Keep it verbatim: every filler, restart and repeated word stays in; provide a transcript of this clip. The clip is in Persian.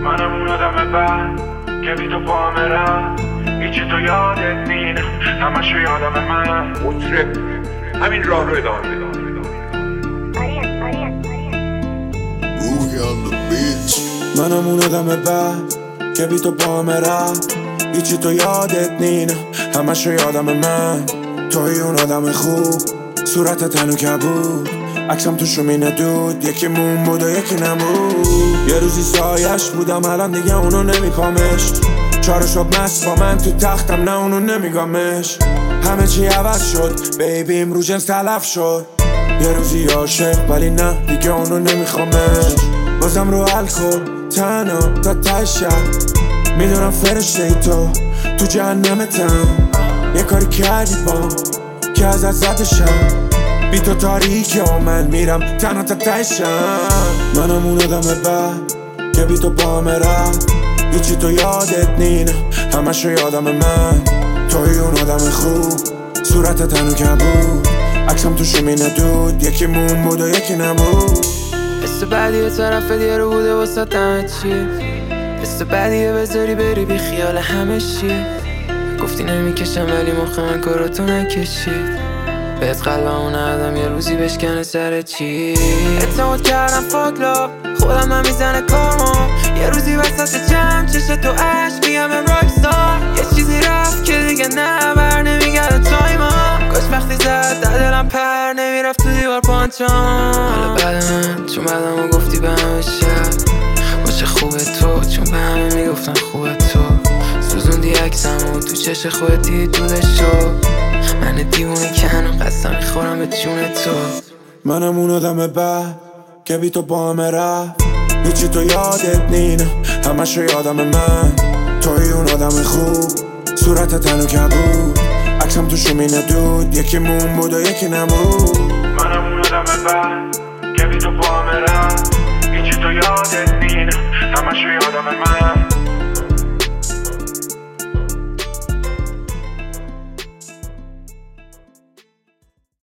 منم اون آدم بد که بی تو با همه رفت، هیچی تو یادت نینه، همشو یادم من. مطرب همین راه رو ادامه بده. منم اون آدم بد که بی تو با همه رفت، هیچی تو یادت نینه، همشو یادم من. توی اون آدم خوب، صورت تنو کبود، عکسم تو شومینه دود، یکی مون بود و یکی نمود. یه روزی سایش بودم الان دیگه اونو نمیپامش، چارو شب مست با من تو تختم، نه اونو نمیگامش. همه چی عوض شد بیبیم رو جنس تلف شد، یه روزی عاشق ولی نه دیگه اونو نمیخوامش. بازم رو الکل تنها تا ته شب، میدونم فرشته ای تو تو جهنمتم. یه کاری کردی با که ازت زده شم، بی تو تاریکی و من میرم تنها تا ته شم. منم اون آدم بد که بی تو با همه رفت، هیچی تو یادت نینه، همشو یادم من. توی اون آدم خوب، صورت تنو کبود، عکسم تو شومینه دود، یکی مون بود و یکی نمود. حس بعدی یه طرف دیگه رو بوده واسه همه چی، حس بعدیه بذاری بری بی خیال همه چی. گفتی نمیکشم ولی مخ من کاراتو نکشید، بهت قلبمو ندم یه روزی بشکنه سر چی. اعتماد کردم فاکلا خودم هم میزنه کارم، یه روزی وسط جمع چشت تو عشق میگم ام راکستار. یه چیزی رفت که دیگه نه بر نمیگرد تایمم، کاش وقتی زد در دلم پر نمیرفت تو دیوار پانچام. حالا بعد من چون بعدمو گفتی به همه شب باشه خوبه تو، چون به همه میگفتن خوبه تو. سوزوندی عکسمو تو چش خودت دودش شو، من دیوونه کنم قسم میخورم به جون تو. منم اون آدم بد که بی تو با همه رفت، هیچی تو یادت نینه، همشو یادم من. توی اون آدم خوب، صورت تنو کبود، عکسم تو شومینه دود، یکی مون بود و یکی نمود. منم اون آدم بد که بی تو با همه رفت، هیچی تو یادت نینه، همشو یادم من.